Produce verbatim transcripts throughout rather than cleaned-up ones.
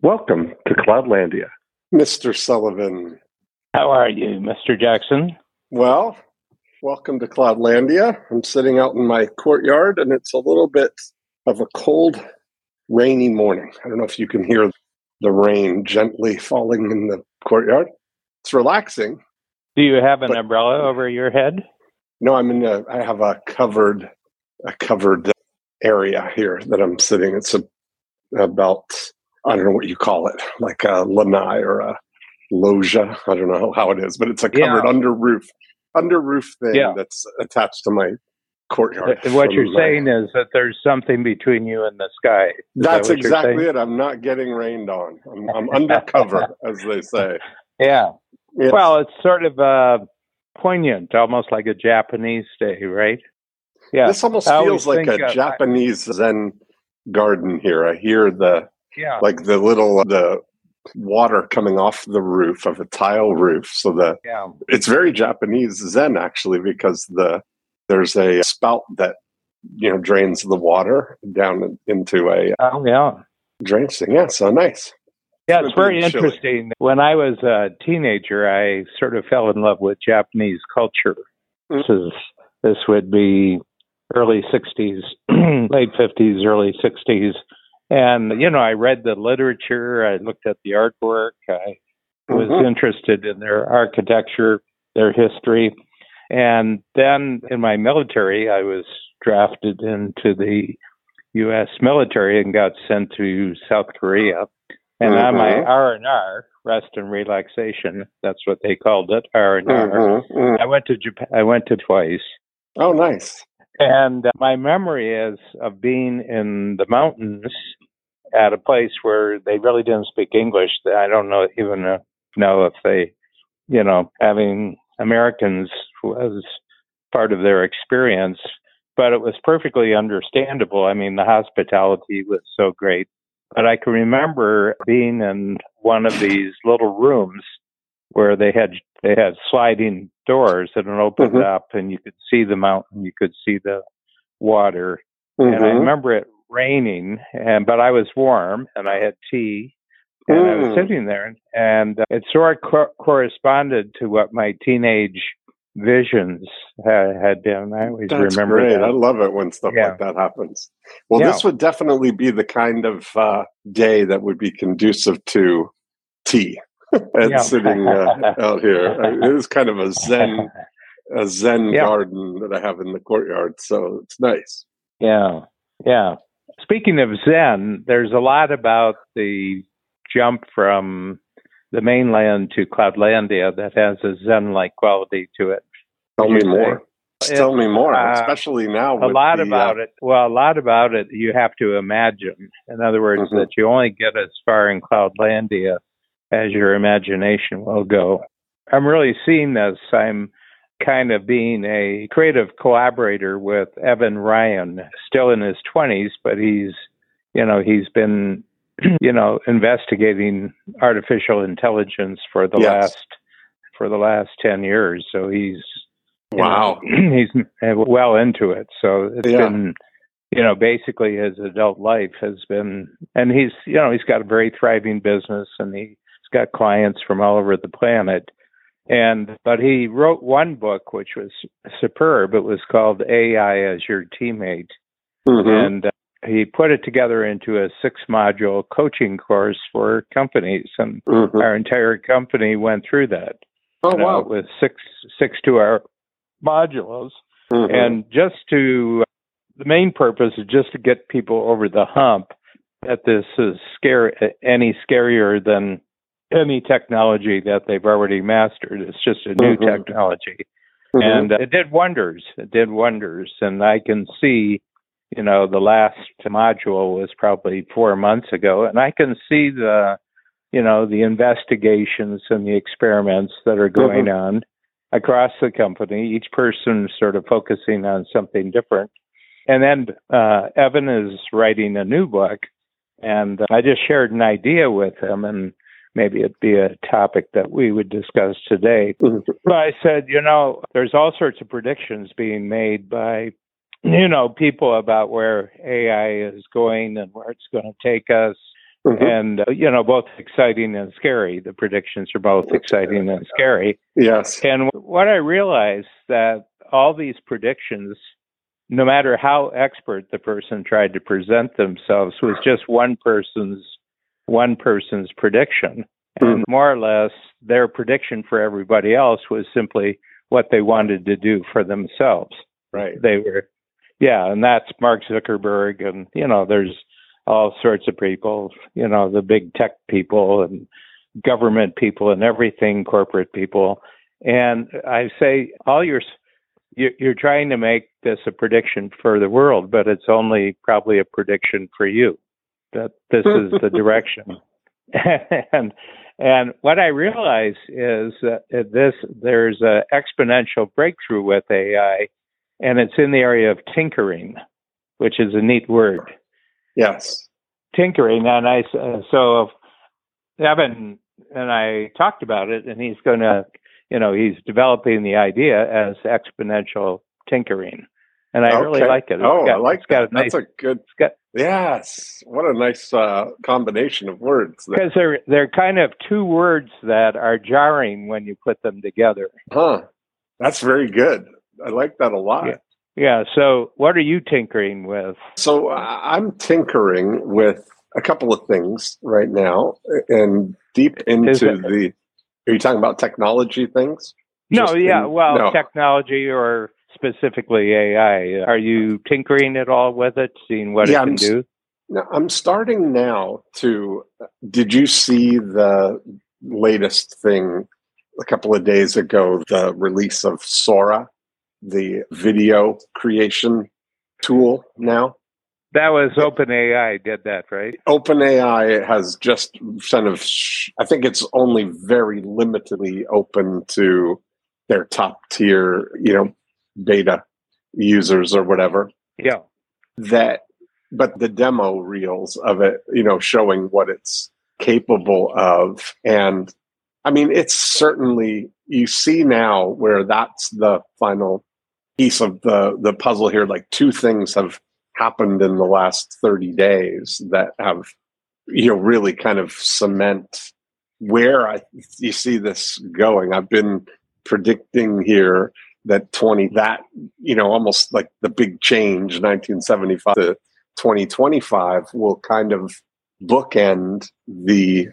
Welcome to Cloudlandia, Mister Sullivan. How are you, Mister Jackson? Well, welcome to Cloudlandia. I'm sitting out in my courtyard, and it's a little bit of a cold, rainy morning. I don't know if you can hear the rain gently falling in the courtyard. It's relaxing. Do you have an but, umbrella over your head? No, I'm in a, I have a covered, a covered area here that I'm sitting. It's a, about, I don't know what you call it, like a lanai or a loggia. I don't know how it is, but it's a covered Yeah. under roof, under roof thing Yeah. that's attached to my courtyard. What you're my, saying is that there's something between you and the sky. Is that's that exactly it. I'm not getting rained on. I'm, I'm undercover, as they say. Yeah. It's, well, it's sort of uh, poignant, almost like a Japanese day, right? Yeah. This almost I feels like think, a uh, Japanese Zen garden here. I hear the Yeah. like the little the water coming off the roof of a tile roof. So the Yeah. it's very Japanese Zen actually, because the there's a spout that you know drains the water down into a Oh, yeah. drainage thing. Yeah, so nice. Yeah, It's it's very gonna be chilly. interesting. When I was a teenager, I sort of fell in love with Japanese culture. Mm. This is this would be early sixties, late fifties, early sixties. And, you know, I read the literature, I looked at the artwork, I was Mhm. interested in their architecture, their history. And then in my military, I was drafted into the U S military and got sent to South Korea. And on my Mhm. R and R, rest and relaxation, that's what they called it, R and R. Mhm. Mhm. I went to Japan, I went to twice. Oh, nice. And uh, my memory is of being in the mountains at a place where they really didn't speak English. I don't know even uh, know if they, you know, having Americans was part of their experience, but it was perfectly understandable. I mean, the hospitality was so great. But I can remember being in one of these little rooms where they had they had sliding doors that opened Mhm. up, and you could see the mountain, you could see the water, and I Mhm. remember it raining, and but I was warm, and I had tea, and I was Mm. sitting there, and uh, it sort of co- corresponded to what my teenage visions had, had been. I always That's remember great. I that. love it when stuff Yeah. like that happens. Well, Yeah. this would definitely be the kind of uh, day that would be conducive to tea and Yeah. sitting uh, out here. It is kind of a zen, a zen Yeah. garden that I have in the courtyard, so it's nice. Yeah, yeah. Speaking of Zen, there's a lot about the jump from the mainland to Cloudlandia that has a Zen-like quality to it. Tell Would me you more. say? Tell It's, me more, uh, especially now a with lot the, about uh, it. Well, a lot about it you have to imagine. In other words, Mhm. that you only get as far in Cloudlandia as your imagination will go. I'm really seeing this. I'm kind of being a creative collaborator with Evan Ryan, still in his twenties, but he's, you know, he's been, you know, investigating artificial intelligence for the Yes. last for the last ten years. So he's, you Wow. know, he's well into it. So it's Yeah. been, you know, basically his adult life has been, and he's, you know, he's got a very thriving business, and he's got clients from all over the planet. And but he wrote one book which was superb. It was called A I as Your Teammate, Mhm. and uh, he put it together into a six-module coaching course for companies, and Mhm. our entire company went through that. Oh, You know, wow. it was six six two-hour modules, Mhm. and just to the main purpose is just to get people over the hump that this is scary, any scarier than any technology that they've already mastered. It's just a new Mhm. technology. Mhm. And uh, it did wonders. It did wonders. And I can see, you know, the last module was probably four months ago, and I can see the, you know, the investigations and the experiments that are going Mhm. on across the company, each person sort of focusing on something different. And then uh, Evan is writing a new book, and I just shared an idea with him, and maybe it'd be a topic that we would discuss today. Mhm. But I said, you know, there's all sorts of predictions being made by, you know, people about where A I is going and where it's going to take us. Mm-hmm. And, uh, you know, both exciting and scary. The predictions are both exciting and scary. Yes. And what I realized that all these predictions, no matter how expert the person tried to present themselves, was just one person's one person's prediction. And mm-hmm. more or less, their prediction for everybody else was simply what they wanted to do for themselves. Right. They were, yeah, and that's Mark Zuckerberg, and, you know, there's all sorts of people, you know, the big tech people and government people and everything, corporate people. And I say, all your, you're trying to make this a prediction for the world, but it's only probably a prediction for you, that this is the direction. and and what I realize is that this there's an exponential breakthrough with A I, and it's in the area of tinkering, which is a neat word. Yes. Tinkering. And I, so Evan and I talked about it, and he's going to, you know, he's developing the idea as exponential tinkering. And I okay. really like it. It's oh, got, I like it's that. Got a nice, That's a good, it's got, yes. What a nice uh, combination of words. Because they're, they're kind of two words that are jarring when you put them together. Huh. That's very good. I like that a lot. Yeah. Yeah. So what are you tinkering with? So uh, I'm tinkering with a couple of things right now, and deep into the, are you talking about technology things? No, Just yeah. in, well, no. technology or specifically A I. Are you tinkering at all with it, seeing what yeah, it can I'm, do? No, I'm starting now to, did you see the latest thing a couple of days ago, the release of Sora, the video creation tool now? That was OpenAI did that, right? OpenAI has just kind of, I think it's only very limitedly open to their top tier, you know, beta users or whatever. Yeah. That, but the demo reels of it, you know, showing what it's capable of. And I mean, it's certainly, you see now where that's the final piece of the, the puzzle here. Like two things have happened in the last thirty days that have, you know, really kind of cement where I, you see this going. I've been predicting here that twenty, that, you know, almost like the big change, nineteen seventy-five to twenty twenty-five will kind of bookend the,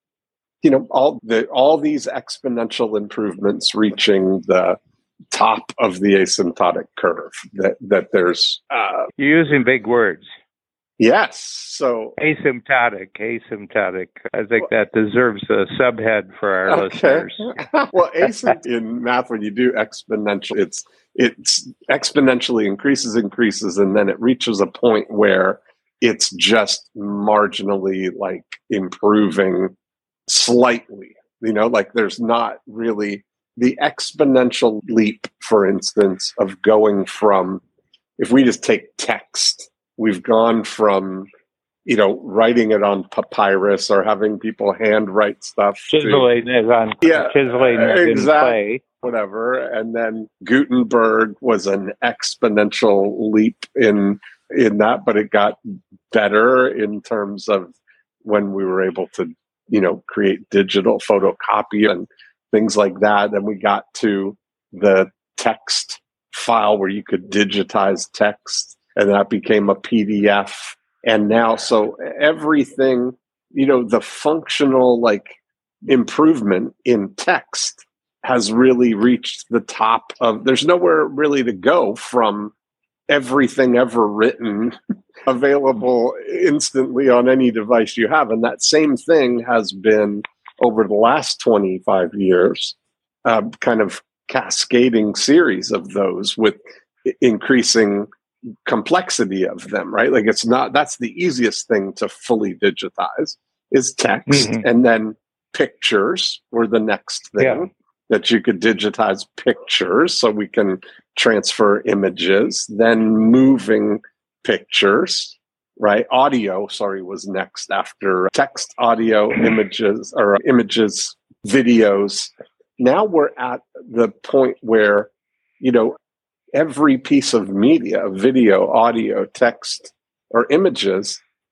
you know, all the, all these exponential improvements reaching the top of the asymptotic curve, that, that there's, uh, you're using big words. Yes. So asymptotic, asymptotic. I think that deserves a subhead for our okay. listeners. Well, asympt in math, when you do exponential, it's it's exponentially increases, increases, and then it reaches a point where it's just marginally like improving slightly. You know, like there's not really the exponential leap, for instance, of going from, if we just take text, we've gone from, you know, writing it on papyrus or having people handwrite stuff. Chiseling to, is on yeah, chiseling is exactly, in clay. Whatever. And then Gutenberg was an exponential leap in in that, but it got better in terms of when we were able to, you know, create digital photocopy and things like that. Then we got to the text file where you could digitize text, and that became a P D F. And now, so everything, you know, the functional like improvement in text has really reached the top of, there's nowhere really to go from everything ever written available instantly on any device you have. And that same thing has been over the last twenty-five years, uh, kind of cascading series of those with increasing complexity of them, right? Like it's not, that's the easiest thing to fully digitize is text. Mm-hmm. And then pictures were the next thing yeah. that you could digitize pictures so we can transfer images, then moving pictures, right? Audio, sorry, was next after text, audio, images, or images, videos. Now we're at the point where, you know, every piece of media, video, audio, text, or images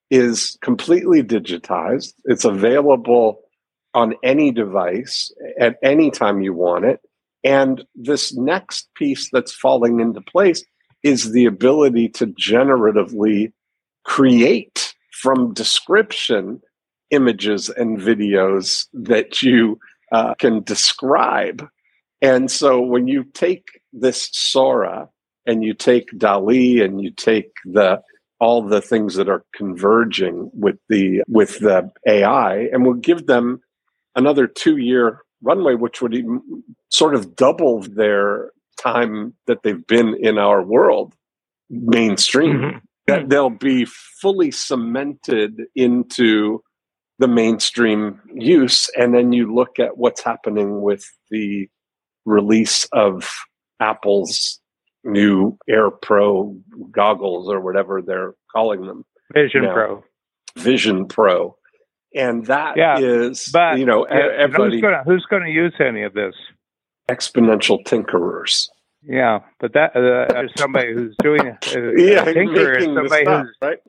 is completely digitized. It's available on any device at any time you want it. And this next piece that's falling into place is the ability to generatively create from description images and videos that you uh, can describe. And so when you take this Sora and you take DALL-E and you take the all the things that are converging with the with the A I, and we'll give them another two-year runway, which would even sort of double their time that they've been in our world mainstream, mm-hmm. that they'll be fully cemented into the mainstream use. And then you look at what's happening with the release of Apple's new Air Pro goggles, or whatever they're calling them. Vision now. Pro. Vision Pro. And that yeah, is, but, you know, yeah, everybody. Who's going to use any of this? Exponential tinkerers. Yeah, but that uh, is somebody who's doing it. Uh, yeah, a tinker is somebody stuff, who's right?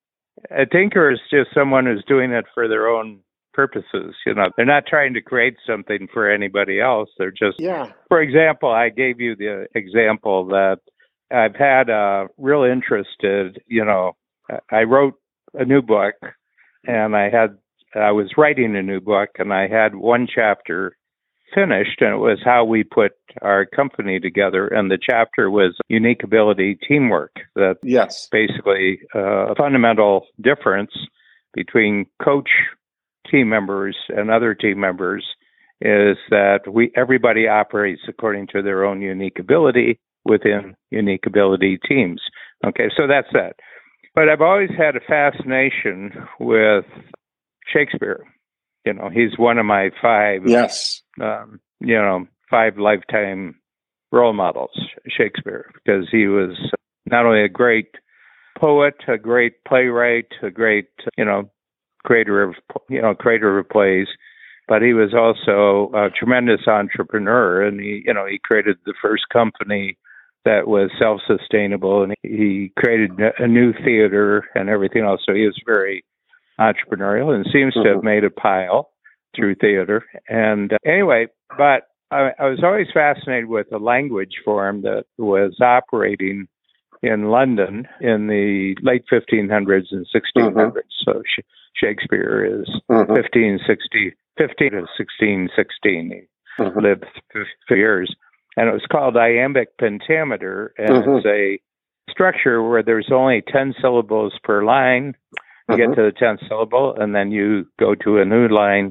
A tinker is just someone who's doing it for their own purposes. You know, they're not trying to create something for anybody else. They're just, yeah. For example, I gave you the example that I've had a real interested. You know, I wrote a new book, and I had I was writing a new book, and I had one chapter finished, and it was how we put our company together. And the chapter was unique ability teamwork. That yes, basically uh, a fundamental difference between coach team members and other team members is that we everybody operates according to their own unique ability within unique ability teams. Okay, so that's that. But I've always had a fascination with Shakespeare. You know, he's one of my five, yes, um, you know, five lifetime role models, Shakespeare, because he was not only a great poet, a great playwright, a great, you know, creator of, you know, creator of plays, but he was also a tremendous entrepreneur, and he, you know, he created the first company that was self-sustainable, and he created a new theater and everything else. So he was very entrepreneurial and seems mm-hmm. to have made a pile through theater. And uh, anyway, but I, I was always fascinated with the language form that was operating in London in the late fifteen hundreds and sixteen hundreds. Mm-hmm. So sh- Shakespeare is mm-hmm. fifteen sixty, fifteen to sixteen sixteen. He mm-hmm. lived for years. And it was called iambic pentameter, and mm-hmm. it's a structure where there's only ten syllables per line. You mm-hmm. get to the tenth syllable, and then you go to a new line.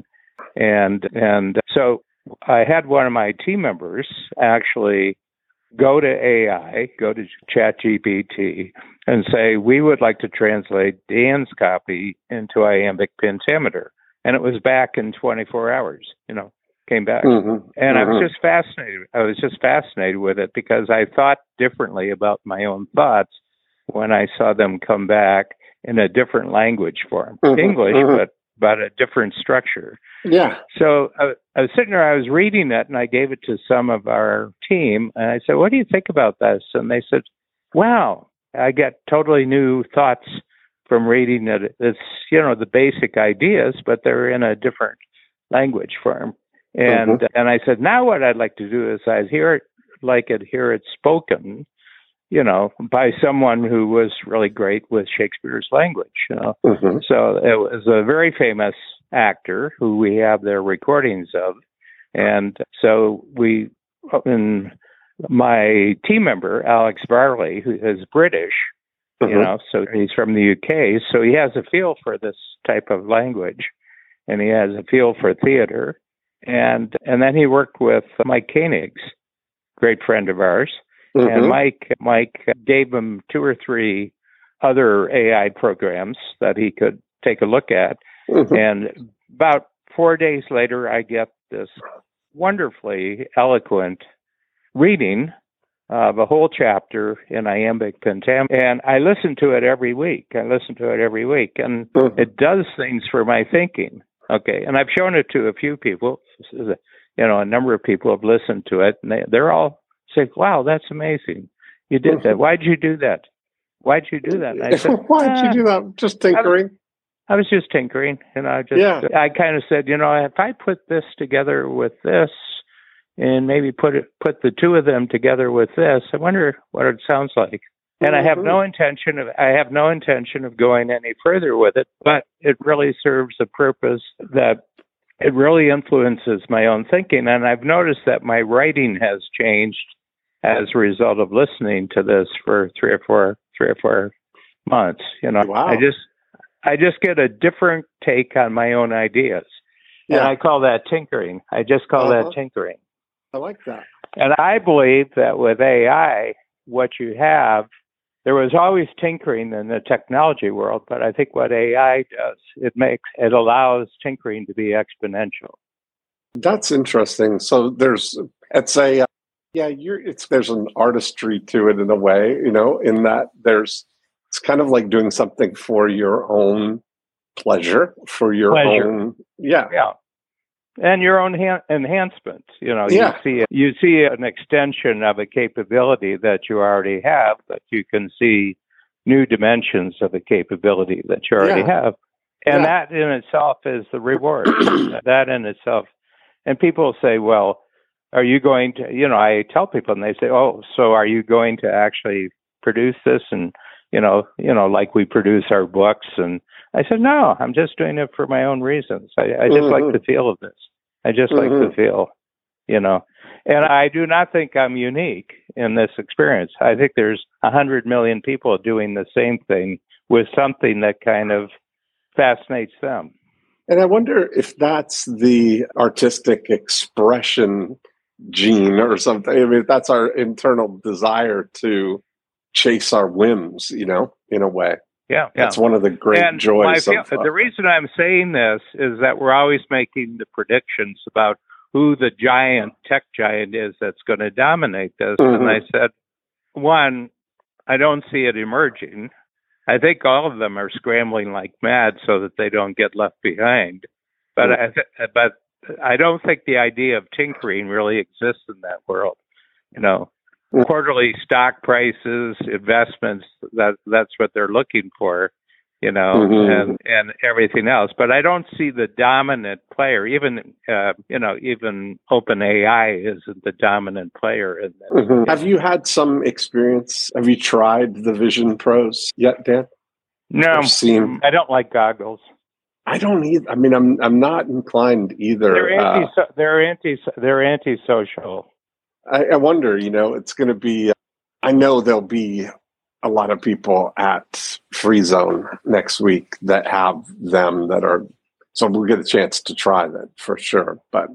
And and so I had one of my team members actually go to A I, go to ChatGPT, and say, we would like to translate Dan's copy into iambic pentameter. And it was back in twenty-four hours, you know, came back. Mm-hmm. And mm-hmm. I was just fascinated. I was just fascinated with it because I thought differently about my own thoughts when I saw them come back in a different language form, mm-hmm. English, mm-hmm. but but a different structure. Yeah. So I, I was sitting there, I was reading it, and I gave it to some of our team, and I said, what do you think about this? And they said, wow, I get totally new thoughts from reading it. It's, you know, the basic ideas, but they're in a different language form. And mm-hmm. and I said, now what I'd like to do is I'd hear it, like it, hear it spoken, you know, by someone who was really great with Shakespeare's language. You know, mm-hmm. so it was a very famous actor who we have their recordings of, and so we, and my team member Alex Varley, who is British, mm-hmm. you know, so he's from the U K, so he has a feel for this type of language, and he has a feel for theater, and and then he worked with Mike Koenigs, great friend of ours. Mm-hmm. And Mike, Mike gave him two or three other A I programs that he could take a look at. Mm-hmm. And about four days later, I get this wonderfully eloquent reading of a whole chapter in iambic pentameter. And I listen to it every week. I listen to it every week. And mm-hmm. it does things for my thinking. Okay. And I've shown it to a few people. You know, a number of people have listened to it, and they, they're all say, wow, that's amazing. You did that. Why'd you do that? Why'd you do that? And I said, Why'd ah, you do that? Just tinkering. I was just tinkering, and I just, Yeah. I kind of said, you know, if I put this together with this, and maybe put it, put the two of them together with this, I wonder what it sounds like. And Mm-hmm. I have no intention of, I have no intention of going any further with it, but it really serves a purpose that it really influences my own thinking. And I've noticed that my writing has changed as a result of listening to this for three or four, three or four months. You know, Wow. I just, I just get a different take on my own ideas. Yeah. And I call that tinkering. I just call Uh-huh. that tinkering. I like that. And I believe that with A I, what you have, there was always tinkering in the technology world, but I think what A I does, it makes, it allows tinkering to be exponential. That's interesting. So there's, it's a, uh, yeah, you're, it's, there's an artistry to it in a way, you know, in that there's, it's kind of like doing something for your own pleasure, for your Pleasure. own, yeah. Yeah. And your own ha- enhancements. You know, Yeah. you see you see an extension of a capability that you already have, but you can see new dimensions of a capability that you already Yeah. have. And Yeah. that in itself is the reward. That in itself. And people say, well, are you going to, you know, I tell people and they say, oh, so are you going to actually produce this? And, you know, you know, like we produce our books. And I said, no, I'm just doing it for my own reasons. I, I just Mm-hmm. like the feel of this. I just Mm-hmm. like the feel, you know. And I do not think I'm unique in this experience. I think there's a hundred million people doing the same thing with something that kind of fascinates them. And I wonder if that's the artistic expression gene or something. I mean, if that's our internal desire to chase our whims, you know, in a way. Yeah, That's yeah. one of the great And joys my, of the reason I'm saying this is that we're always making the predictions about who the giant tech giant is that's going to dominate this. Mhm. And I said, one, I don't see it emerging. I think all of them are scrambling like mad so that they don't get left behind. But Mhm. I th- but I don't think the idea of tinkering really exists in that world. You know, Mhm. quarterly stock prices, investments, that that's what they're looking for, you know, Mhm. and, and everything else. But I don't see the dominant player. Even, uh, you know, even OpenAI isn't the dominant player in this. Mhm. Have you had some experience? Have you tried the Vision Pros yet, Dan? No, Or seen? I don't like goggles. I don't either. I mean, I'm I'm not inclined either. They're Uh, anti. They're anti. They're antisocial. I, I wonder, you know, it's going to be, I know there'll be a lot of people at Free Zone next week that have them that are, so we'll get a chance to try that for sure. But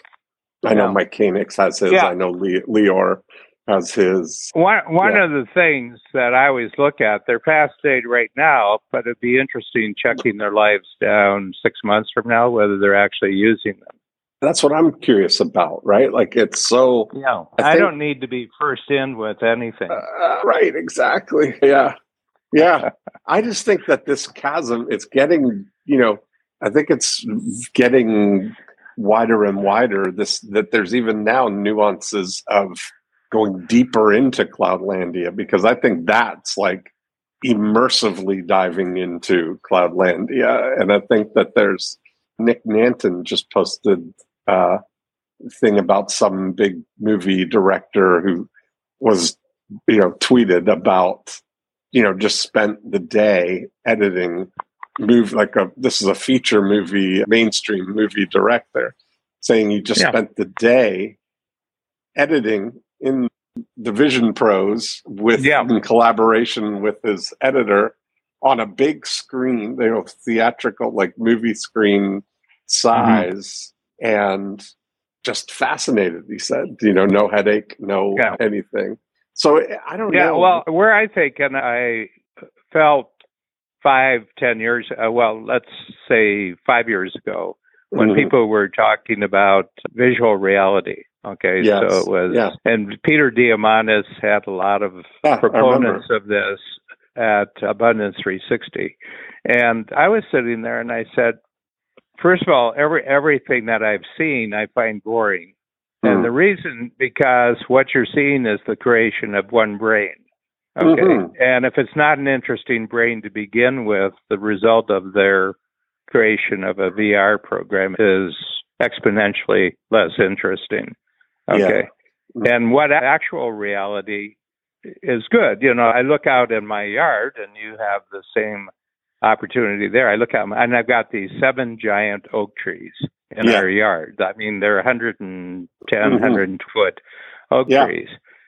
I know Yeah. Mike Koenig's has his, Yeah. I know Le- Leor has his. One one Yeah. of the things that I always look at, they're past date right now, but it'd be interesting checking their lives down six months from now, whether they're actually using them. That's what I'm curious about, right? Like it's so, Yeah, I I, think- don't need to be first in with anything. uh, right, exactly. Yeah. Yeah. I just think that this chasm, it's getting, you know, I think it's getting wider and wider. This, that there's even now nuances of going deeper into Cloudlandia, because I think that's like immersively diving into Cloudlandia. And I think that there's, Nick Nanton just posted a thing about some big movie director who was, you know, tweeted about, you know, just spent the day editing move like a, this is a feature movie, mainstream movie director, saying he just Yeah. spent the day editing in the Vision Pros with, Yeah. in collaboration with his editor on a big screen, you know, theatrical, like movie screen size, and just fascinated. He said, you know, no headache, no Yeah. anything. So I don't Yeah, know. well, where I think, and I felt five, ten years, uh, well, let's say five years ago, when Mhm. people were talking about visual reality. Okay, Yes, so it was, yeah. and Peter Diamandis had a lot of Yeah, I proponents of this at Abundance three sixty. And I was sitting there and I said, first of all, every everything that I've seen, I find boring. And Mm. the reason, because what you're seeing is the creation of one brain. Okay. Mhm. And if it's not an interesting brain to begin with, the result of their creation of a V R program is exponentially less interesting. Okay. Yeah. And what actual reality is good. You know, I look out in my yard and you have the same opportunity there. I look out and I've got these seven giant oak trees in yeah. our yard. I mean, they're one hundred ten, mm-hmm. one hundred foot oak yeah. trees.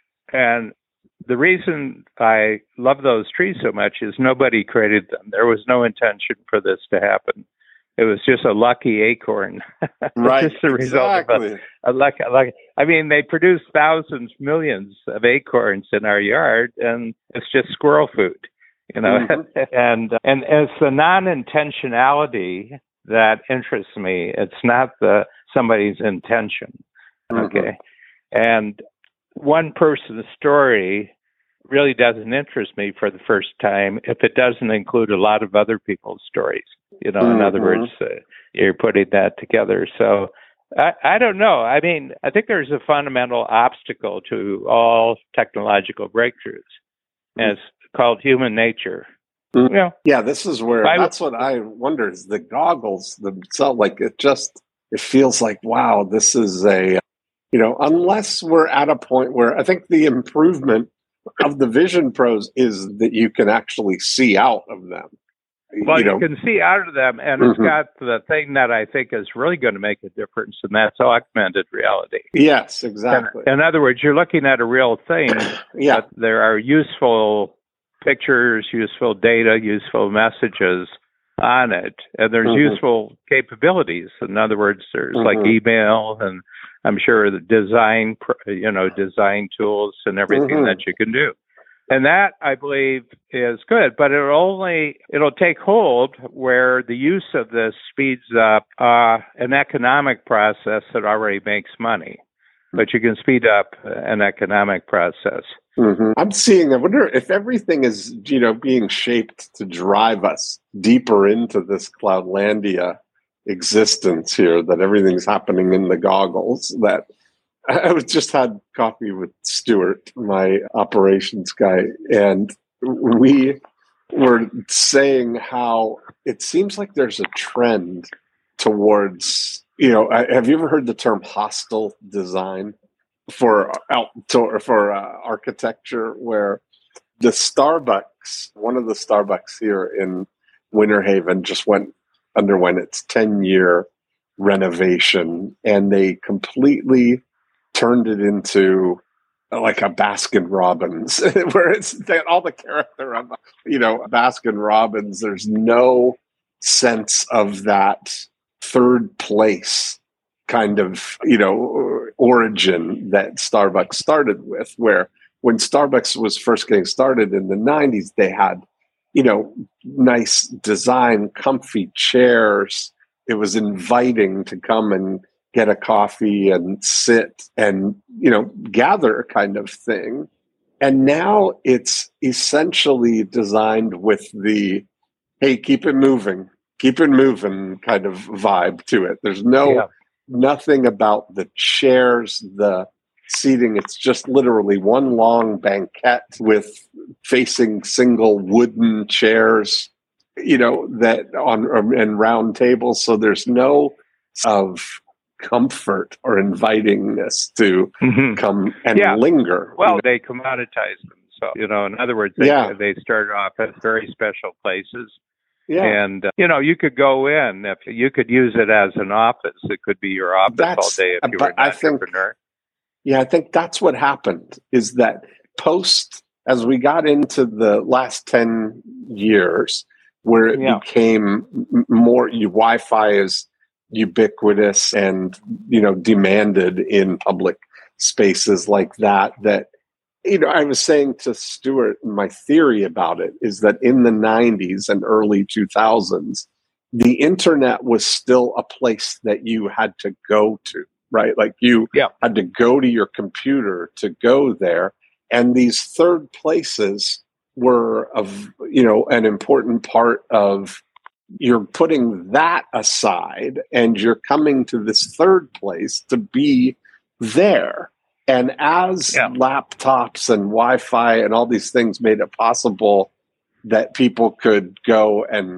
And the reason I love those trees so much is nobody created them. There was no intention for this to happen. It was just a lucky acorn. Right. Just the result exactly. of a, a lucky, a lucky. I mean, they produce thousands, millions of acorns in our yard, and it's just squirrel food, you know. Mm-hmm. and and it's the non-intentionality that interests me. It's not the somebody's intention. Okay. Mm-hmm. And one person's story really doesn't interest me for the first time if it doesn't include a lot of other people's stories. You know, mm-hmm. in other words, uh, you're putting that together. So I, I don't know. I mean, I think there's a fundamental obstacle to all technological breakthroughs, and it's called human nature. Mm-hmm. You know, yeah, this is where I, that's what I wonder is the goggles themselves. Like it just it feels like wow, this is a you know, unless we're at a point where I think the improvement of the Vision Pros is that you can actually see out of them. Well, you, you know. You can see out of them, and mm-hmm. it's got the thing that I think is really going to make a difference, and that's augmented reality. Yes, exactly. In, in other words, you're looking at a real thing, yeah. but there are useful pictures, useful data, useful messages on it, and there's mm-hmm. useful capabilities. In other words, there's mm-hmm. like email, and I'm sure the design, you know, design tools and everything mm-hmm. that you can do. And that, I believe, is good, but it'll only, it'll take hold where the use of this speeds up uh, an economic process that already makes money. But you can speed up an economic process. Mm-hmm. I'm seeing, I wonder if everything is, you know, being shaped to drive us deeper into this Cloudlandia existence here, that everything's happening in the goggles, that I was just had coffee with Stuart, my operations guy, and we were saying how it seems like there's a trend towards, you know, have you ever heard the term hostile design for outdoor for uh, architecture, where the Starbucks, one of the Starbucks here in Winter Haven just went underwent its ten year renovation, and they completely turned it into like a Baskin Robbins, where it's that all the character of, you know, Baskin Robbins. There's no sense of that third place kind of, you know, origin that Starbucks started with, where when Starbucks was first getting started in the nineties, they had, you know, nice design, comfy chairs. It was inviting to come and get a coffee and sit and, you know, gather kind of thing. And now it's essentially designed with the, hey, keep it moving, keep it moving kind of vibe to it. There's no, yeah. nothing about the chairs, the seating. It's just literally one long banquette with facing single wooden chairs, you know, that on and round tables. So there's no of comfort or invitingness to mm-hmm. come and yeah. linger. Well, you know? they commoditize them. So, you know, in other words, they, yeah. they started off as very special places. Yeah. And, uh, you know, you could go in, if you could use it as an office. It could be your office that's, all day if you were an I entrepreneur. Think, yeah, I think that's what happened, is that post, as we got into the last ten years, where it yeah. became more, you, Wi-Fi is ubiquitous and, you know, demanded in public spaces like that, that, you know, I was saying to Stuart, my theory about it is that in the nineties and early two thousands, the internet was still a place that you had to go to, right? Like you yeah. had to go to your computer to go there. And these third places were of, you know, an important part of, you're putting that aside and you're coming to this third place to be there. And as yeah. laptops and Wi-Fi and all these things made it possible that people could go and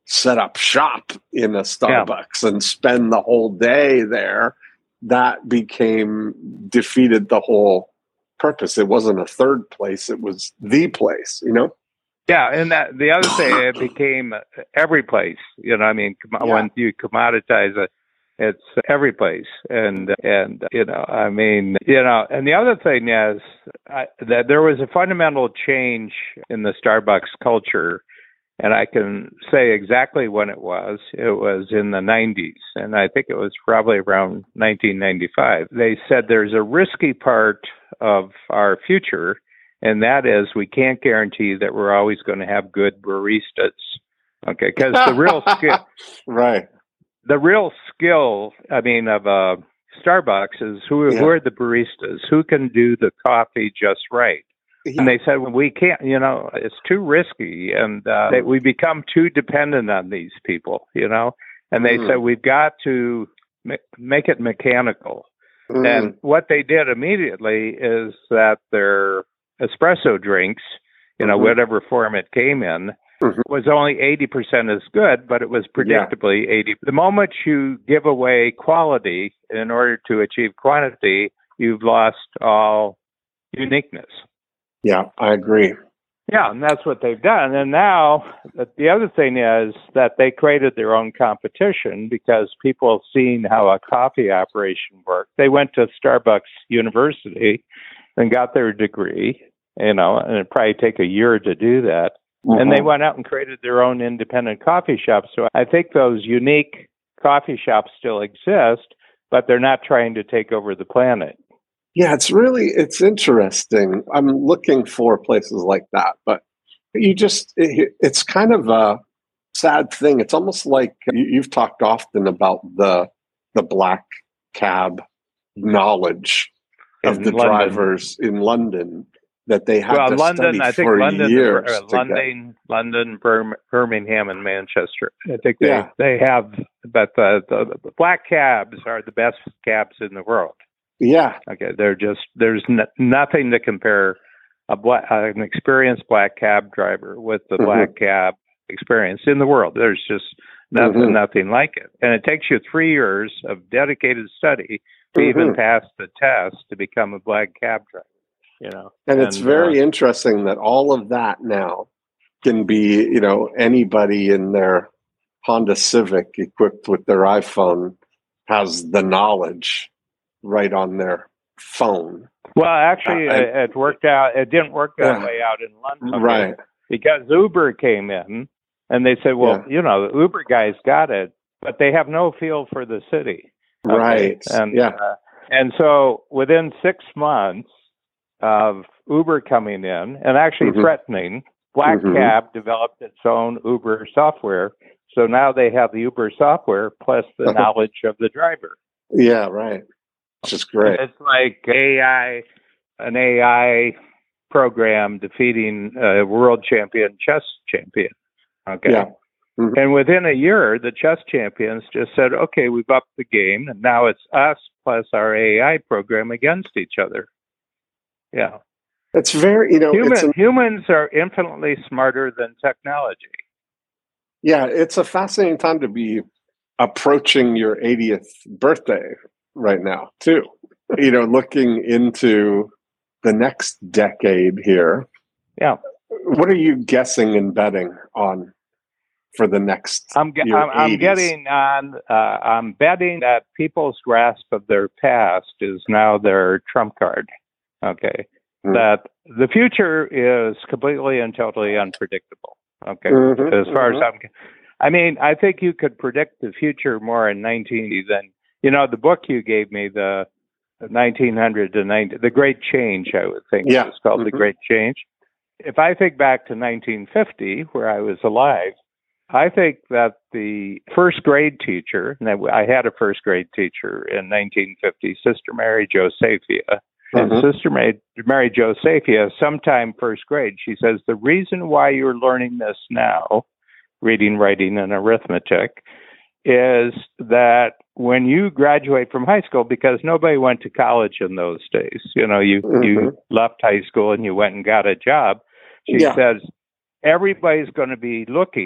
set up shop in a Starbucks yeah. and spend the whole day there, that became defeated the whole purpose. It wasn't a third place; it was the place. You know. Yeah, and that the other thing, it became every place. You know, I mean, yeah. when you commoditize it, it's every place, and and you know, I mean, you know, and the other thing is I, that there was a fundamental change in the Starbucks culture, and I can say exactly when it was. It was in the nineties, and I think it was probably around nineteen ninety-five. They said there's a risky part of our future. And that is, we can't guarantee that we're always going to have good baristas, okay? Because the real skill, right? The real skill, I mean, of uh, Starbucks is who, yeah. who are the baristas? Who can do the coffee just right? Yeah. And they said, well, we can't. You know, it's too risky, and uh, they, we become too dependent on these people. You know, and they mm. said we've got to ma- make it mechanical. Mm. And what they did immediately is that their espresso drinks, you know, mm-hmm. whatever form it came in, mm-hmm. was only eighty percent as good, but it was predictably yeah. eighty. The moment you give away quality in order to achieve quantity, you've lost all uniqueness. Yeah, I agree. Yeah, and that's what they've done. And now the other thing is that they created their own competition because people have seen how a coffee operation worked. They went to Starbucks University and got their degree, you know, and it'd probably take a year to do that. Mm-hmm. And they went out and created their own independent coffee shops. So I think those unique coffee shops still exist, but they're not trying to take over the planet. Yeah, it's really, it's interesting. I'm looking for places like that, but you just, it, it's kind of a sad thing. It's almost like you, you've talked often about the the black cab knowledge of the London. drivers in London that they had well, to London, study I think for London, years. Uh, London, London, Bir- Birmingham, and Manchester. I think they, yeah. they have, but the, the, the black cabs are the best cabs in the world. Yeah. Okay, they're just there's n- nothing to compare a black, uh, an experienced black cab driver with the mm-hmm. black cab experience in the world. There's just nothing, mm-hmm. nothing like it, and it takes you three years of dedicated study to mm-hmm. even pass the test to become a black cab driver. You know, and, and it's very uh, interesting that all of that now can be, you know, anybody in their Honda Civic equipped with their iPhone has the knowledge right on their phone. Well, actually, uh, I, it worked out. It didn't work that yeah, way out in London, right? Because Uber came in and they said, "Well, yeah. you know, the Uber guys got it, but they have no feel for the city." Okay? Right. And yeah. Uh, and so within six months of Uber coming in and actually mm-hmm. threatening, Black mm-hmm. Cab developed its own Uber software. So now they have the Uber software plus the knowledge of the driver. Yeah, right. Which is great. It's like A I, an A I program defeating a world champion chess champion. Okay. Yeah. Mm-hmm. And within a year, the chess champions just said, okay, we've upped the game, and now it's us plus our A I program against each other. Yeah. It's very, you know, Human, it's an, humans are infinitely smarter than technology. Yeah, it's a fascinating time to be approaching your eightieth birthday right now, too. You know, looking into the next decade here. Yeah. What are you guessing and betting on for the next I'm, ge- I'm, I'm getting on, uh, I'm betting that people's grasp of their past is now their trump card. Okay. Mm-hmm. That the future is completely and totally unpredictable. Okay. Mm-hmm, as far mm-hmm. as I'm, I mean, I think you could predict the future more in nineteen than, you know, the book you gave me, the nineteen hundred to ninety, The Great Change, I would think yeah. it's called mm-hmm. The Great Change. If I think back to nineteen fifty, where I was alive, I think that the first grade teacher, and I had a first grade teacher in nineteen fifty, Sister Mary Josephia, and mm-hmm. Sister Mary, Mary Josephia, sometime first grade, she says, the reason why you're learning this now, reading, writing, and arithmetic, is that when you graduate from high school, because nobody went to college in those days, you know, you, mm-hmm. you left high school and you went and got a job. She yeah. says, everybody's going to be looking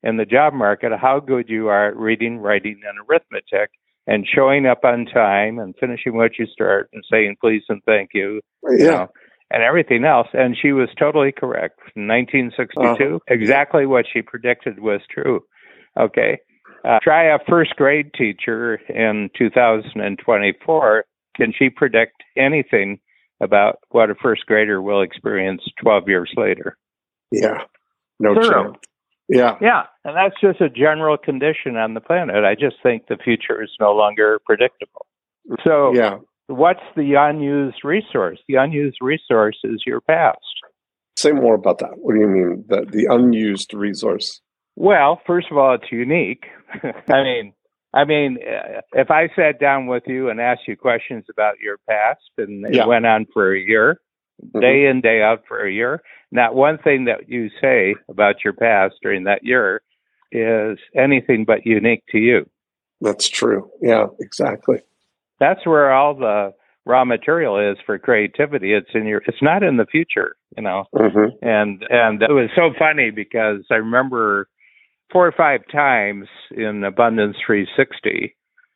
in the job market how good you are at reading, writing, and arithmetic, and showing up on time and finishing what you start and saying please and thank you, Yeah. you know, and everything else. And she was totally correct. In nineteen sixty-two, uh-huh. exactly what she predicted was true. Okay. Uh, try a first grade teacher in two thousand twenty-four. Can she predict anything about what a first grader will experience twelve years later? Yeah. No Zero. chance. Yeah. Yeah. And that's just a general condition on the planet. I just think the future is no longer predictable. So yeah. what's the unused resource? The unused resource is your past. Say more about that. What do you mean, the, the unused resource? Well, first of all, it's unique. I mean, I mean, if I sat down with you and asked you questions about your past, and it yeah. went on for a year, mm-hmm. day in, day out for a year, not one thing that you say about your past during that year is anything but unique to you. That's true. Yeah, exactly. That's where all the raw material is for creativity. It's in your. It's not in the future, you know. Mm-hmm. And and it was so funny because I remember four or five times in Abundance three sixty,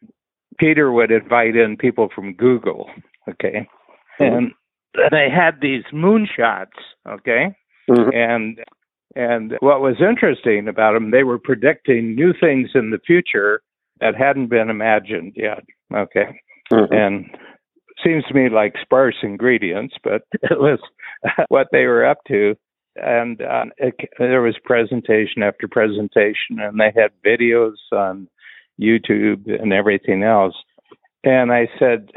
Peter would invite in people from Google, okay? Mm-hmm. And they had these moonshots, okay? Mm-hmm. And and what was interesting about them, they were predicting new things in the future that hadn't been imagined yet, okay? Mm-hmm. And seems to me like sparse ingredients, but it was what they were up to. And uh, it, there was presentation after presentation, and they had videos on YouTube and everything else. And I said,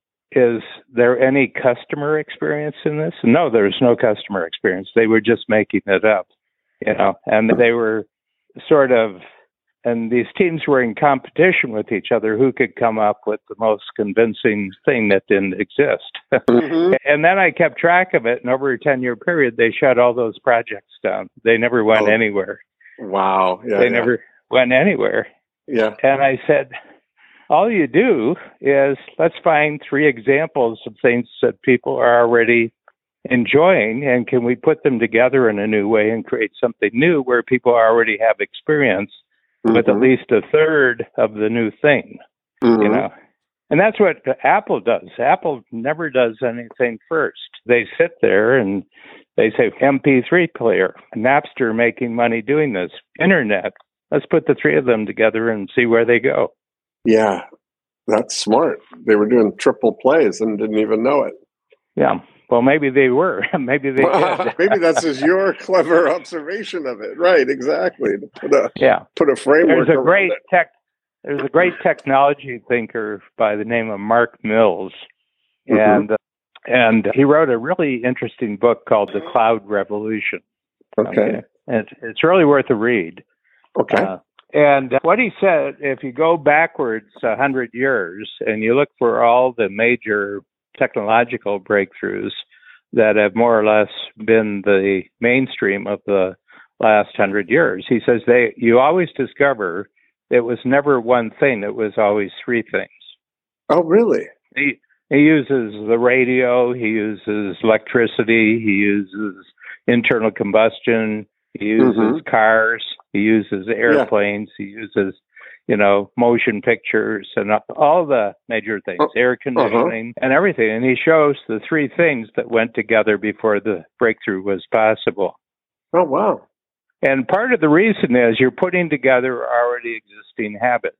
is there any customer experience in this? No, there's no customer experience. They were just making it up, you know, and they were sort of, and these teams were in competition with each other who could come up with the most convincing thing that didn't exist. Mm-hmm. And then I kept track of it, and over a ten-year period, they shut all those projects down. They never went oh. anywhere. Wow. Yeah, they yeah. never went anywhere. Yeah. And I said, all you do is let's find three examples of things that people are already enjoying, and can we put them together in a new way and create something new where people already have experience mm-hmm. with at least a third of the new thing, mm-hmm. you know? And that's what Apple does. Apple never does anything first. They sit there and they say, M P three player, Napster making money doing this, internet. Let's put the three of them together and see where they go. Yeah, that's smart. They were doing triple plays and didn't even know it. Yeah. Well, maybe they were. maybe they did. Maybe that's just your clever observation of it. Right, exactly. To put a, yeah. put a framework There's a around great it. tech. There's a great technology thinker by the name of Mark Mills, and mm-hmm. uh, and he wrote a really interesting book called The Cloud Revolution. Okay, okay? And it's, it's really worth a read. Okay. Uh, and what he said, if you go backwards a hundred years and you look for all the major technological breakthroughs that have more or less been the mainstream of the last hundred years, he says they you always discover it was never one thing. It was always three things. Oh, really? He, he uses the radio. He uses electricity. He uses internal combustion. He uses mm-hmm. cars. He uses airplanes. Yeah. He uses, you know, motion pictures and all the major things, uh, air conditioning uh-huh. and everything. And he shows the three things that went together before the breakthrough was possible. Oh, wow. And part of the reason is you're putting together already existing habits.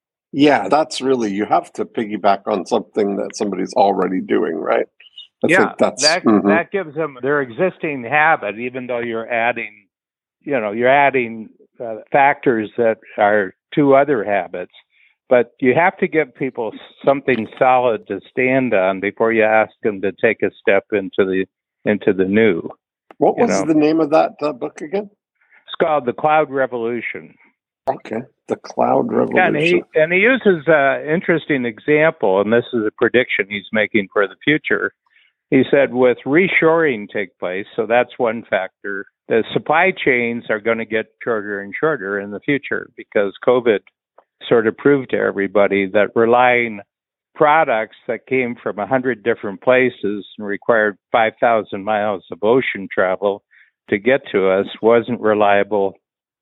Yeah, that's really, you have to piggyback on something that somebody's already doing, right? I yeah, think that's, that, mm-hmm. that gives them their existing habit, even though you're adding, you know, you're adding uh, factors that are two other habits. But you have to give people something solid to stand on before you ask them to take a step into the into the new. What was know? the name of that uh, book again? It's called The Cloud Revolution. Okay, The Cloud Revolution. Yeah, and he and he uses an interesting example, and this is a prediction he's making for the future. He said, with reshoring take place, so that's one factor, the supply chains are going to get shorter and shorter in the future because COVID sort of proved to everybody that relying products that came from one hundred different places and required five thousand miles of ocean travel to get to us wasn't reliable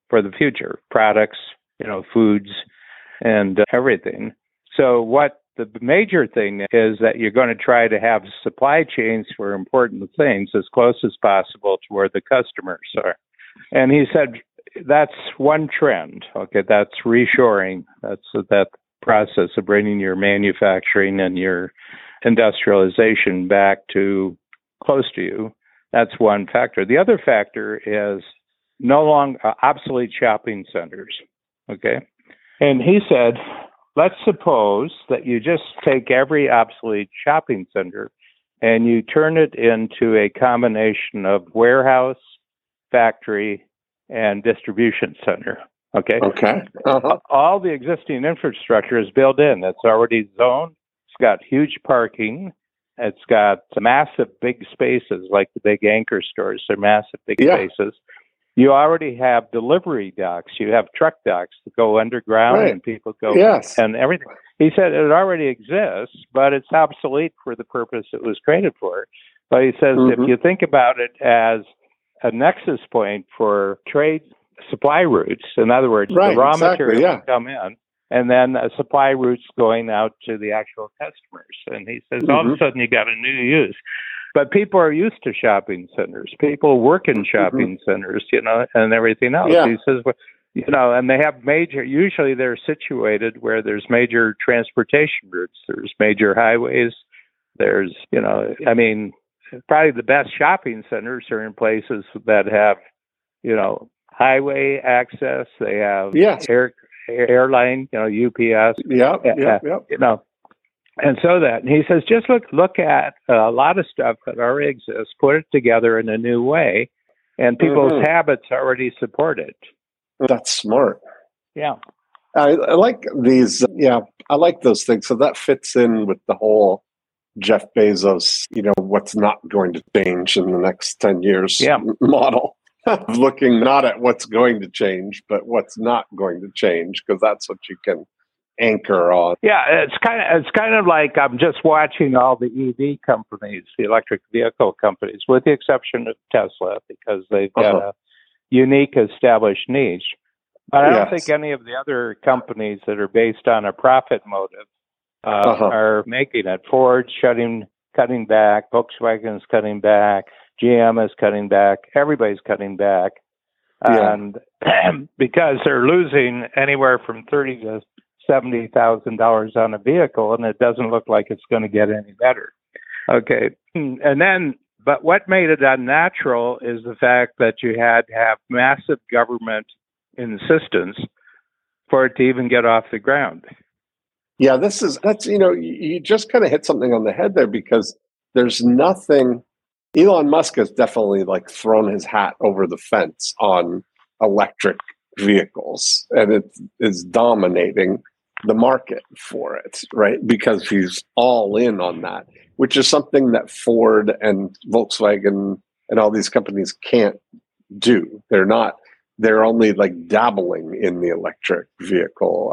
for the future, products, you know, foods, and uh, everything. So what the major thing is that you're going to try to have supply chains for important things as close as possible to where the customers are. And he said that's one trend. Okay, that's reshoring. That's that process of bringing your manufacturing and your industrialization back to close to you. That's one factor. The other factor is no longer uh, obsolete shopping centers. Okay, and he said, let's suppose that you just take every obsolete shopping center and you turn it into a combination of warehouse, factory, and distribution center. Okay. Okay. Uh-huh. All the existing infrastructure is built in. It's already zoned. It's got huge parking. It's got massive big spaces like the big anchor stores. They're massive big yeah. spaces. You already have delivery docks. You have truck docks that go underground right. and people go yes. and everything. He said it already exists, but it's obsolete for the purpose it was created for. But he says mm-hmm. if you think about it as a nexus point for trade supply routes, in other words, right, the raw exactly, materials yeah. come in, and then uh, supply routes going out to the actual customers. And he says mm-hmm. all of a sudden you got a new use. But people are used to shopping centers. People work in shopping mm-hmm. centers, you know, and everything else. Yeah. He says, well, you know, and they have major, usually they're situated where there's major transportation routes. There's major highways. There's, you know, I mean, probably the best shopping centers are in places that have, you know, highway access. They have yes. air, airline, you know, U P S. Yeah, uh, yeah, yeah. You know. And so that, and he says, just look look at a lot of stuff that already exists, put it together in a new way, and people's mm-hmm. habits already support it. That's smart. Yeah. I, I like these, yeah, I like those things. So that fits in with the whole Jeff Bezos, you know, what's not going to change in the next ten years yeah. model. Looking not at what's going to change, but what's not going to change, because that's what you can anchor on. Yeah, it's kind of it's kind of like I'm just watching all the E V companies, the electric vehicle companies, with the exception of Tesla, because they've got uh-huh. a unique established niche. But I don't yes. think any of the other companies that are based on a profit motive uh, uh-huh. are making it. Ford's shutting, cutting back, Volkswagen's cutting back, G M is cutting back, everybody's cutting back, yeah. and because they're losing anywhere from thirty to seventy thousand dollars on a vehicle, and it doesn't look like it's going to get any better. Okay, and then, but what made it unnatural is the fact that you had to have massive government insistence for it to even get off the ground. Yeah, this is that's you know you, you just kind of hit something on the head there, because there's nothing. Elon Musk has definitely like thrown his hat over the fence on electric vehicles, and it is dominating the market for it, right? Because he's all in on that, which is something that Ford and Volkswagen and all these companies can't do. They're not, they're only like dabbling in the electric vehicle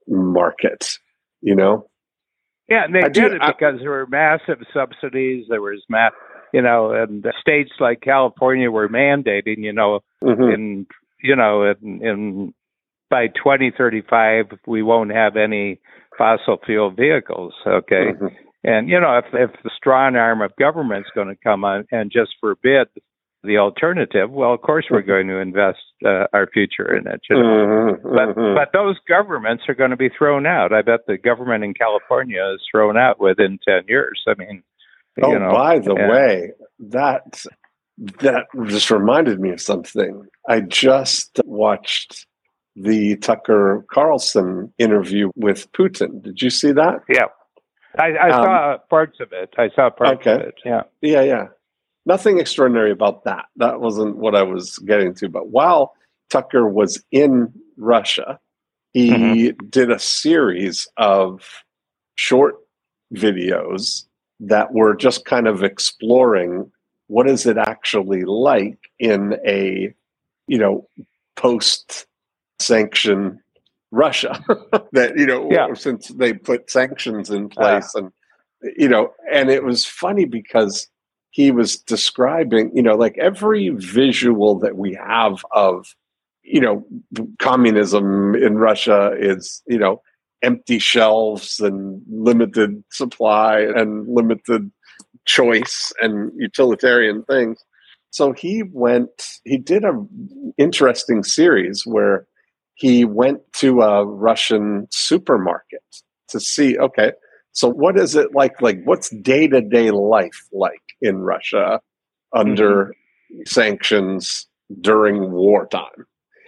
market, you know? Yeah, and they I did do, it I, because there were massive subsidies. There was, ma- you know, and states like California were mandating, you know, mm-hmm. in, you know, in, in by twenty thirty-five, we won't have any fossil fuel vehicles, okay? Mm-hmm. And, you know, if, if the strong arm of government's going to come on and just forbid the alternative, well, of course we're going to invest uh, our future in it, you know? Mm-hmm. But, mm-hmm. but those governments are going to be thrown out. I bet the government in California is thrown out within ten years. I mean, oh, you know. by the and, way, that, that just reminded me of something. I just watched the Tucker Carlson interview with Putin. Did you see that? Yeah. I, I um, saw parts of it. I saw parts okay. of it. Yeah. Yeah, yeah. Nothing extraordinary about that. That wasn't what I was getting to. But while Tucker was in Russia, he mm-hmm. did a series of short videos that were just kind of exploring what is it actually like in a, you know, post sanction Russia that, you know, yeah. since they put sanctions in place uh, and, you know, and it was funny because he was describing, you know, like every visual that we have of you know, communism in Russia is, you know, empty shelves and limited supply and limited choice and utilitarian things. So he went, he did a interesting series where he went to a Russian supermarket to see, okay, so what is it like? Like, what's day-to-day life like in Russia under mm-hmm. sanctions during wartime?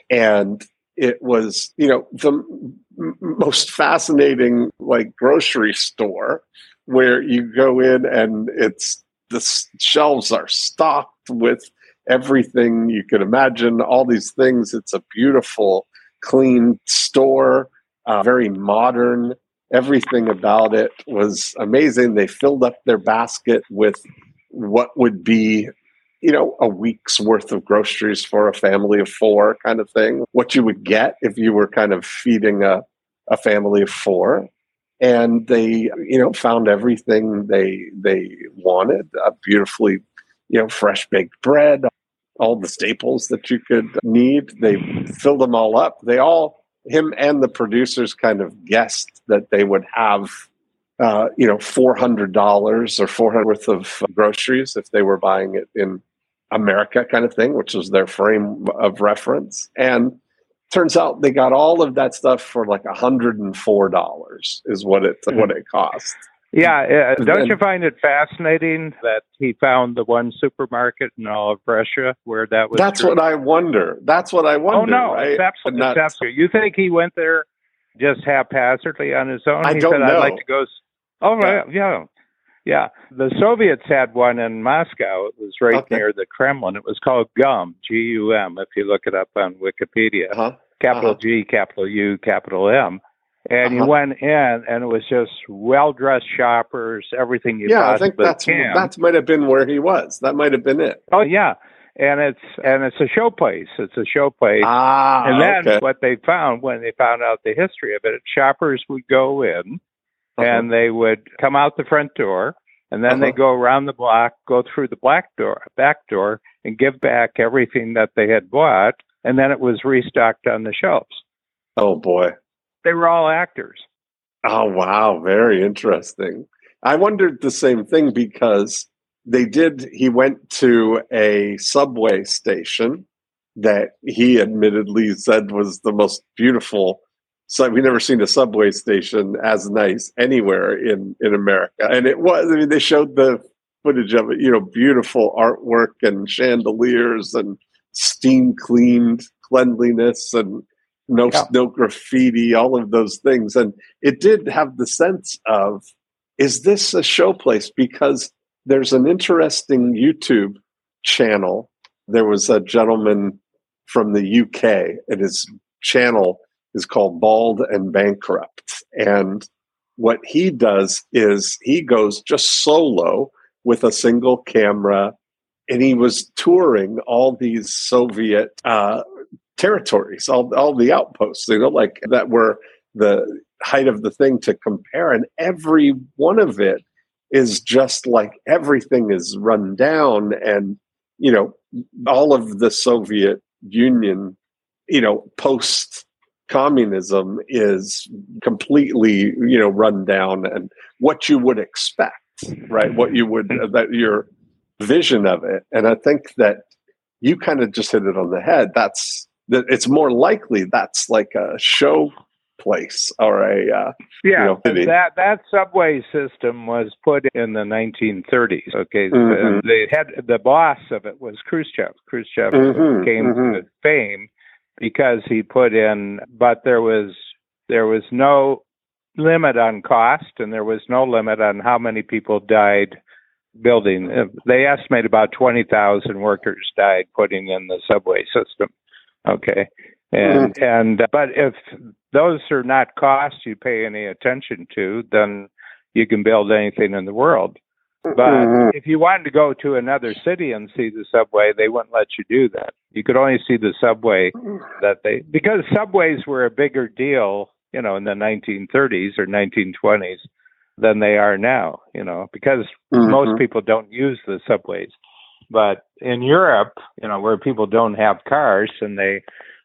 And it was, you know, the m- most fascinating, like, grocery store where you go in and it's, the shelves are stocked with everything you could imagine, all these things. It's a beautiful, clean store, uh, very modern. Everything about it was amazing. They filled up their basket with what would be, you know, a week's worth of groceries for a family of four kind of thing, what you would get if you were kind of feeding a, a family of four. And they, you know, found everything they they wanted, uh, beautifully, you know, fresh baked bread, all the staples that you could need. They filled them all up. They all, him and the producers kind of guessed that they would have, uh, you know, four hundred dollars or four hundred dollars worth of groceries if they were buying it in America kind of thing, which was their frame of reference. And turns out they got all of that stuff for like one hundred four dollars is what it what it cost. Yeah, uh, don't and, you find it fascinating that he found the one supermarket in all of Russia where that was That's true? what I wonder. That's what I wonder. Oh, no, right? it's absolutely, not, it's absolutely. You think he went there just haphazardly on his own? I he don't said, know. I'd like to go. Oh, yeah. right, yeah. Yeah, the Soviets had one in Moscow. It was right okay. near the Kremlin. It was called GUM, G U M, if you look it up on Wikipedia. Uh-huh. Capital uh-huh. G, capital U, capital M. And uh-huh. you went in, and it was just well-dressed shoppers, everything you yeah, possibly I think that's, can. that might have been where he was. That might have been it. Oh, yeah. And it's and it's a show place. It's a show place. Ah, and then okay. what they found when they found out the history of it, shoppers would go in, uh-huh. and they would come out the front door, and then uh-huh. they go around the block, go through the black door, back door, and give back everything that they had bought, and then it was restocked on the shelves. Oh, boy. They were all actors. Oh, wow. Very interesting. I wondered the same thing because they did, he went to a subway station that he admittedly said was the most beautiful. So we've never seen a subway station as nice anywhere in, in America. And it was, I mean, they showed the footage of it, you know, beautiful artwork and chandeliers and steam cleaned cleanliness and no, yeah. no graffiti, all of those things. And it did have the sense of, is this a show place? Because there's an interesting YouTube channel. There was a gentleman from the U K, and his channel is called Bald and Bankrupt. And what he does is he goes just solo with a single camera, and he was touring all these Soviet uh, territories, all, all the outposts, you know, like that were the height of the thing to compare. And every one of it is just like everything is run down. And, you know, all of the Soviet Union, you know, post communism is completely, you know, run down and what you would expect, right? What you would, that your vision of it. And I think that you kind of just hit it on the head. That's, that it's more likely that's like a show place or a uh, yeah. You know, that that subway system was put in the nineteen thirties. Okay, mm-hmm. they had the boss of it was Khrushchev. Khrushchev mm-hmm. came mm-hmm. to fame because he put in, but there was there was no limit on cost, and there was no limit on how many people died building. They estimate about twenty thousand workers died putting in the subway system. Okay. And, mm-hmm. and, but if those are not costs you pay any attention to, then you can build anything in the world. But mm-hmm. if you wanted to go to another city and see the subway, they wouldn't let you do that. You could only see the subway that they, because subways were a bigger deal, you know, in the nineteen thirties or nineteen twenties than they are now, you know, because mm-hmm. most people don't use the subways. But in Europe, you know, where people don't have cars and they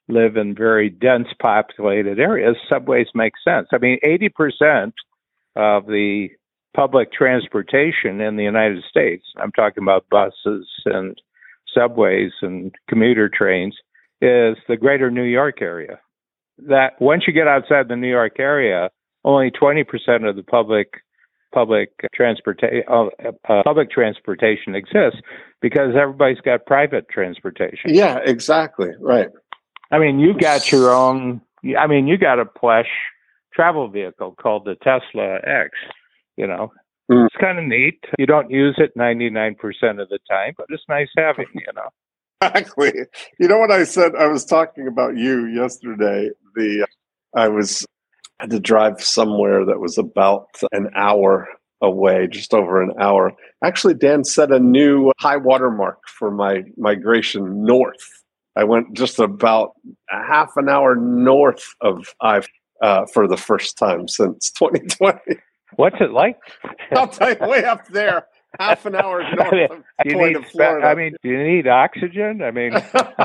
live in very dense populated areas, subways make sense. I mean, eighty percent of the public transportation in the United States, I'm talking about buses and subways and commuter trains, is the greater New York area. That once you get outside the New York area, only twenty percent of the public public transportation uh, uh, public transportation exists because everybody's got private transportation. Yeah, exactly. Right. I mean, you got your own. I mean, you got a plush travel vehicle called the Tesla X. You know, mm. It's kind of neat. You don't use it ninety-nine percent of the time, but it's nice having. You know. Exactly. You know what I said? I was talking about you yesterday. The I was I had to drive somewhere that was about an hour away, just over an hour. Actually, Dan set a new high water mark for my migration north. I went just about a half an hour north of I uh, for the first time since twenty twenty. What's it like? I'll tell you, way up there. Half an hour north I mean, of the point of Florida. I mean, do you need oxygen? I mean,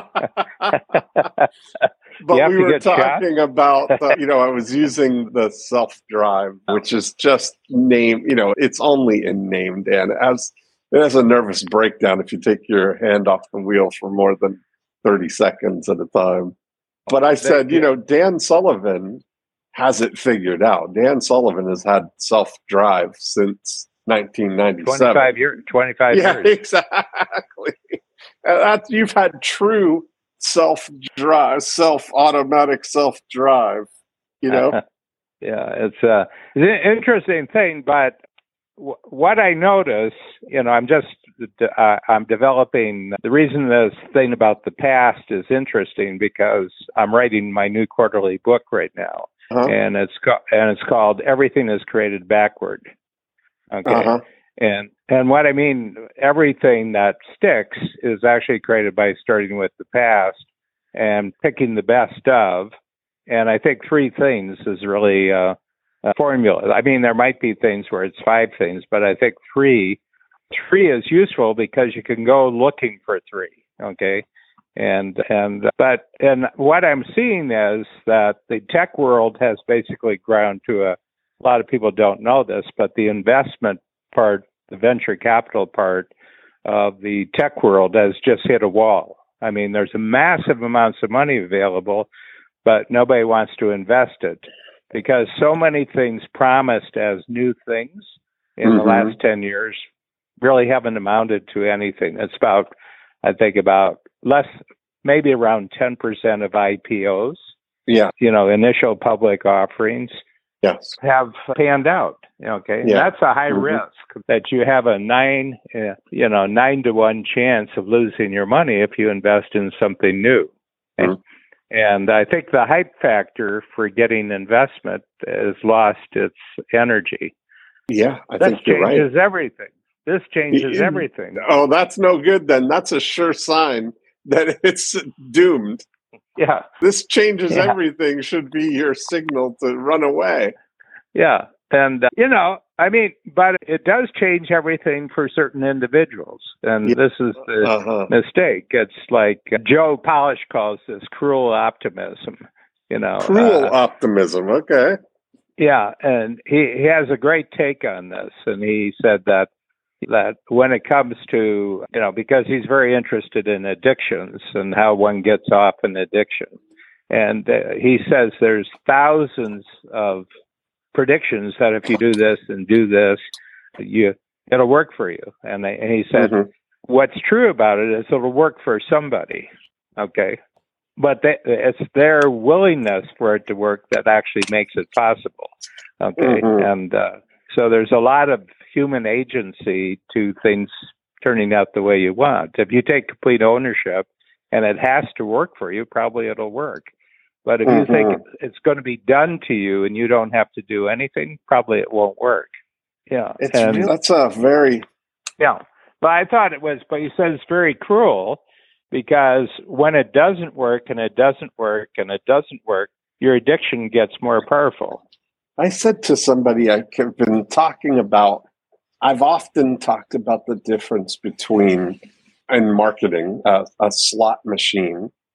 but we were talking shot? about, uh, you know, I was using the self-drive, which is just name, you know, it's only in name, Dan. It has, it has a nervous breakdown if you take your hand off the wheel for more than thirty seconds at a time. But I said, you know, Dan Sullivan has it figured out. Dan Sullivan has had self-drive since nineteen ninety-seven. twenty-five years. twenty-five yeah, years. Exactly. That's, you've had true self-drive, self-automatic self-drive, you know? yeah, it's, uh, it's an interesting thing, but w- what I notice, you know, I'm just, uh, I'm developing, the reason this thing about the past is interesting because I'm writing my new quarterly book right now, uh-huh. and it's co- and it's called Everything is Created Backward. Okay. Uh-huh. And and what I mean, everything that sticks is actually created by starting with the past and picking the best of. And I think three things is really uh, a formula. I mean, there might be things where it's five things, but I think three, three is useful because you can go looking for three. Okay. And and but and what I'm seeing is that the tech world has basically ground to a. A lot of people don't know this, but the investment part, the venture capital part of the tech world has just hit a wall. I mean, there's a massive amounts of money available, but nobody wants to invest it because so many things promised as new things in mm-hmm. the last ten years really haven't amounted to anything. It's about, I think, about less, maybe around ten percent of I P Os. Yeah. You know, initial public offerings. Yes. Have panned out. Okay, yeah. That's a high mm-hmm. risk that you have a nine, uh, you know, nine to one chance of losing your money if you invest in something new. Mm-hmm. And, and I think the hype factor for getting investment has lost its energy. Yeah, I that think you're right. This changes everything. This changes it, everything. Oh, that's no good. Then that's a sure sign that it's doomed. Yeah. This changes yeah. everything should be your signal to run away. Yeah. And, uh, you know, I mean, but it does change everything for certain individuals. And yeah. this is the uh-huh. mistake. It's like Joe Polish calls this cruel optimism, you know. Cruel uh, optimism. Okay. Yeah. And he, he has a great take on this. And he said that that when it comes to, you know, because he's very interested in addictions and how one gets off an addiction. And uh, he says there's thousands of predictions that if you do this and do this, you it'll work for you. And, they, and he said, mm-hmm. what's true about it is it'll work for somebody. Okay. But they, it's their willingness for it to work that actually makes it possible. Okay. Mm-hmm. And uh, so there's a lot of human agency to things turning out the way you want. If you take complete ownership and it has to work for you, probably it'll work. But if mm-hmm. you think it's going to be done to you and you don't have to do anything, probably it won't work. Yeah. It's and, that's a very... Yeah. But I thought it was, but you said it's very cruel because when it doesn't work and it doesn't work and it doesn't work, your addiction gets more powerful. I said to somebody I've been talking about, I've often talked about the difference between, in marketing, uh, a slot machine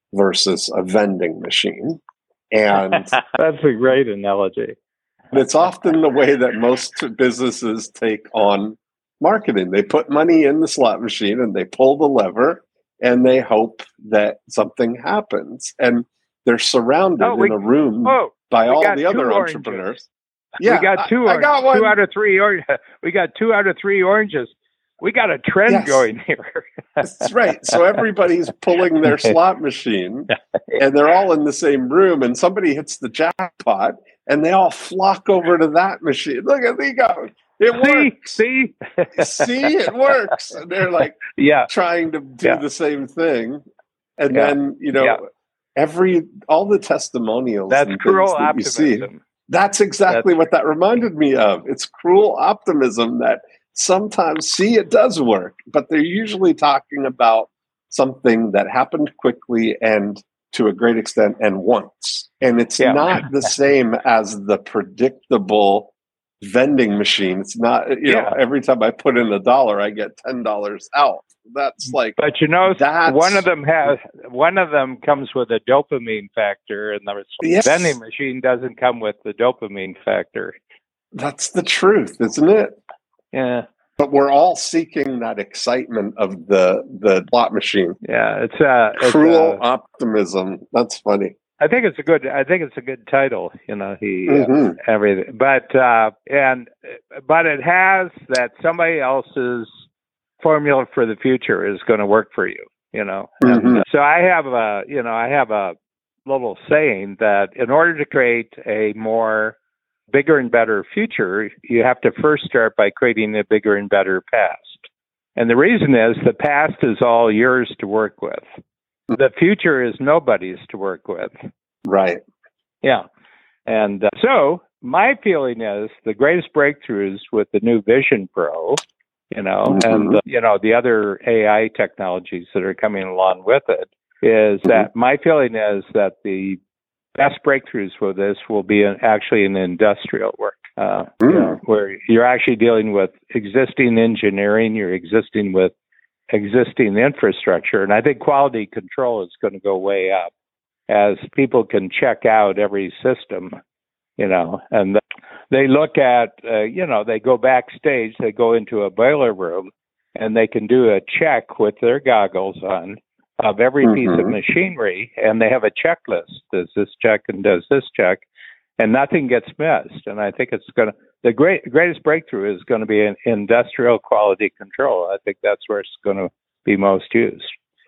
versus a vending machine. And that's a great analogy. It's often the way that most businesses take on marketing. They put money in the slot machine and they pull the lever and they hope that something happens. And they're surrounded oh, we, in a room oh, by all the other oranges. entrepreneurs. Yeah, we got two. I, I got one. Two out of three. Or, we got two out of three oranges. We got a trend yes. going here. That's right. So everybody's pulling their slot machine, and they're all in the same room. And somebody hits the jackpot, and they all flock over to that machine. Look at me go. It works. See, see, it works. And they're like, yeah, trying to do yeah. the same thing. And yeah. then you know, yeah. every all the testimonials. That's and cruel that optimism. You see, that's exactly that's what that reminded me of. It's cruel optimism that sometimes, see, it does work, but they're usually talking about something that happened quickly and to a great extent and once. And it's yeah. not the same as the predictable vending machine. It's not, you yeah. know, every time I put in a dollar, I get ten dollars out. That's like, but you know, one of them has, one of them comes with a dopamine factor, and the yes. vending machine doesn't come with the dopamine factor. That's the truth, isn't it? Yeah. But we're all seeking that excitement of the the slot machine. Yeah, it's uh cruel it's, uh, optimism. That's funny. I think it's a good. I think it's a good title. You know, he mm-hmm. uh, everything, but uh, and but it has that somebody else's formula for the future is going to work for you. You know, mm-hmm. and, uh, so I have a you know I have a little saying that in order to create a more bigger and better future, you have to first start by creating a bigger and better past. And the reason is the past is all yours to work with. The future is nobody's to work with. Right. Yeah. And uh, so my feeling is the greatest breakthroughs with the new Vision Pro, you know, mm-hmm. and, uh, you know, the other A I technologies that are coming along with it is mm-hmm. that my feeling is that the best breakthroughs for this will be in, actually in industrial work, uh, mm. you know, where you're actually dealing with existing engineering, you're existing with existing infrastructure. And I think quality control is going to go way up as people can check out every system, you know, and they look at, uh, you know, they go backstage, they go into a boiler room, and they can do a check with their goggles on of every mm-hmm. piece of machinery, and they have a checklist. Does this check and does this check, and nothing gets missed. And I think it's going to, the great greatest breakthrough is going to be in industrial quality control. I think that's where it's going to be most used.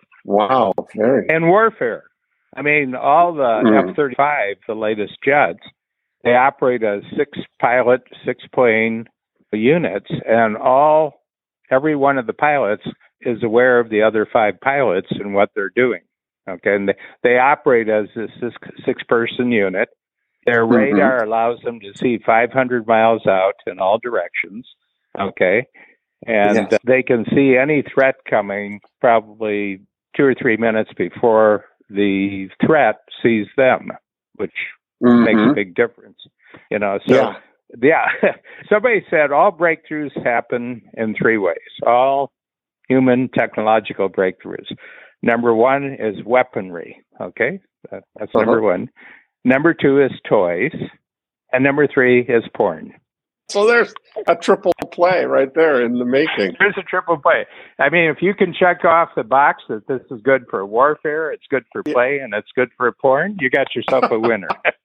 Wow. Very. And warfare. I mean, all the mm. F thirty-five, the latest jets, they operate as six pilot, six plane units, and all, every one of the pilots is aware of the other five pilots and what they're doing. Okay, and they, they operate as this, this six-person unit. Their mm-hmm. radar allows them to see five hundred miles out in all directions. Okay, and yes. they can see any threat coming probably two or three minutes before the threat sees them, which mm-hmm. makes a big difference. You know, so yeah, yeah. Somebody said all breakthroughs happen in three ways. All human technological breakthroughs. Number one is weaponry. Okay, that, that's uh-huh. number one. Number two is toys, and number three is porn. So there's a triple play right there in the making. There's a triple play. I mean, if you can check off the box that this is good for warfare, it's good for play, and it's good for porn, you got yourself a winner.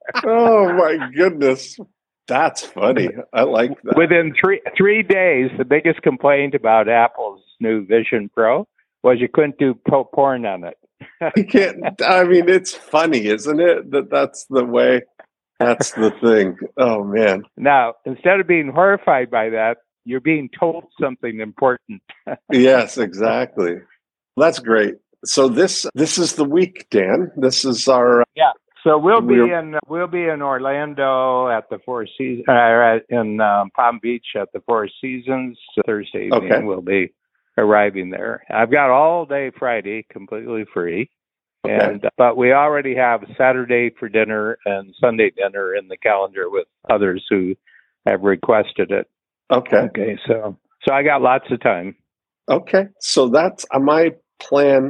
Oh my goodness. That's funny. I like that. Within three three days, the biggest complaint about Apple's new Vision Pro was you couldn't do po- porn on it. You can't. I mean, it's funny, isn't it? That that's the way. That's the thing. Oh man. Now, instead of being horrified by that, you're being told something important. Yes, exactly. That's great. So this this is the week, Dan. This is our yeah. So we'll be in we'll be in Orlando at the Four Seasons, uh, in um, Palm Beach at the Four Seasons Thursday evening. Okay. We'll be arriving there. I've got all day Friday completely free, okay. and but we already have Saturday for dinner and Sunday dinner in the calendar with others who have requested it. Okay. Okay. So so I got lots of time. Okay. So that's uh, my plan.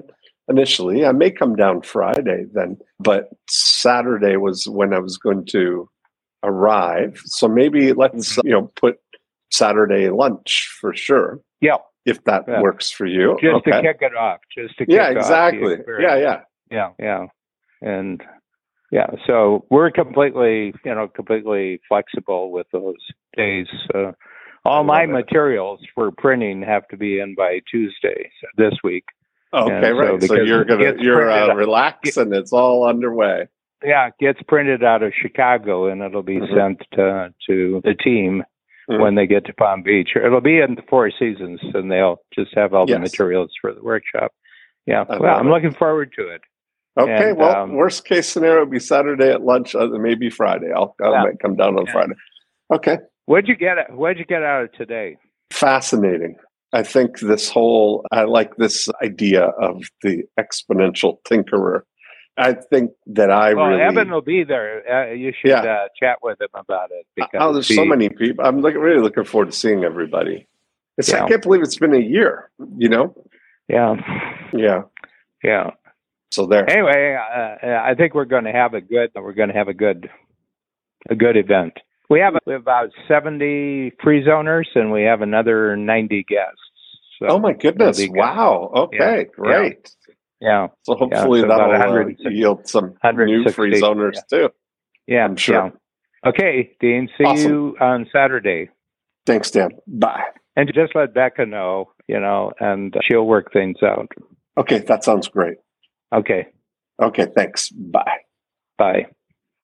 initially. I may come down Friday then, but Saturday was when I was going to arrive. So maybe let's, you know, put Saturday lunch for sure. Yeah. If that yeah. works for you. Just okay. to kick it off. Just to kick yeah, off exactly. Yeah, yeah. Yeah, yeah. And yeah, so we're completely, you know, completely flexible with those days. Uh, all my it. materials for printing have to be in by Tuesday so this week. Okay, and right. So, so you're gonna you're uh, relax and it's all underway. Yeah, it gets printed out of Chicago and it'll be mm-hmm. sent to to the team mm-hmm. when they get to Palm Beach. It'll be in the Four Seasons and they'll just have all yes. the materials for the workshop. Yeah, I well, I'm it. looking forward to it. Okay, and, well, um, worst case scenario would be Saturday at lunch, uh, maybe Friday. I'll I yeah. might come down on yeah. Friday. Okay. What'd you get? What'd you get out of today? Fascinating. I think this whole, I like this idea of the exponential tinkerer. I think that I well, really... Evan will be there. Uh, you should yeah. uh, chat with him about it. Because oh, there's he, so many people. I'm look, really looking forward to seeing everybody. It's, yeah. I can't believe it's been a year, you know? Yeah. Yeah. Yeah. So there. Anyway, uh, I think we're going to have a good, we're going to have a good, a good event. We have, we have about seventy free zoners and we have another ninety guests. So oh my goodness. Wow. Okay. Yeah. Great. Yeah. So hopefully yeah, so that'll uh, yield some new free zoners yeah. too. Yeah. I'm sure. Yeah. Okay, Dean. See awesome. you on Saturday. Thanks, Dan. Bye. And just let Becca know, you know, and she'll work things out. Okay. That sounds great. Okay. Okay. Thanks. Bye. Bye.